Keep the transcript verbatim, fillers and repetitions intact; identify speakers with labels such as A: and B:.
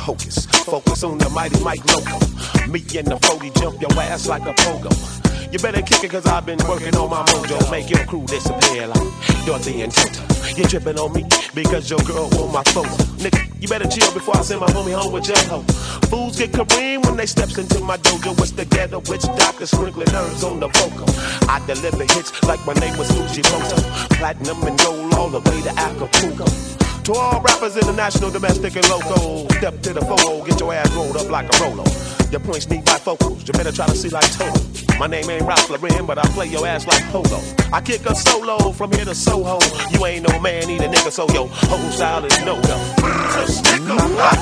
A: hocus. Focus on the mighty Mike Loco. Me and the forty jump your ass like a pogo. You better kick it cause I've been working on my mojo. Make your crew disappear like Dorothy and Toto. You tripping on me because your girl want my photo. Nigga, you better chill before I send my homie home with your hoe. Fools get Kareem when they steps into my dojo. It's the ghetto witch doctor sprinkling herbs on the vocal. I deliver hits like my name was Fuji Moto. Platinum and gold all the way to Acapulco. To all rappers, international, domestic, and local. Step to the photo, get your ass rolled up like a Rolo. Your points need bifocals, you better try to see like Toto. My name ain't Ralph Lauren, but I play your ass like Polo. I kick a solo from here to Soho. You ain't no man, eat a nigga, so yo whole style is no-no.